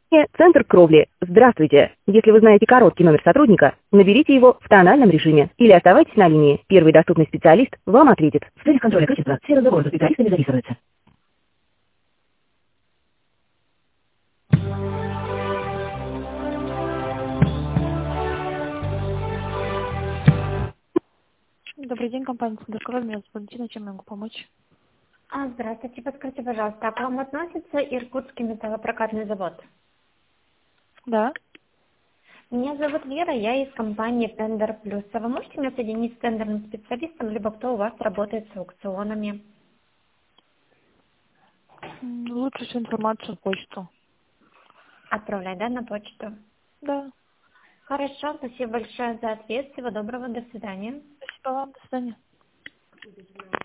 Центр кровли. Здравствуйте. Если вы знаете короткий номер сотрудника, наберите его в тональном режиме или оставайтесь на линии. Первый доступный специалист вам ответит. В целях контроля качества все разговоры со специалистами записываются. Добрый день, компания Центр кровли. Меня зовут Валентина. Чем могу помочь? Здравствуйте, подскажите, пожалуйста, а к вам относится Иркутский металлопрокатный завод? Да. Меня зовут Вера, я из компании Тендер Плюс. А вы можете меня соединить с тендерным специалистом, либо кто у вас работает с аукционами? Лучше всю информацию в почту. Отправлять, да, на почту? Да. Хорошо, спасибо большое за ответ. Всего доброго, до свидания. Спасибо вам. До свидания.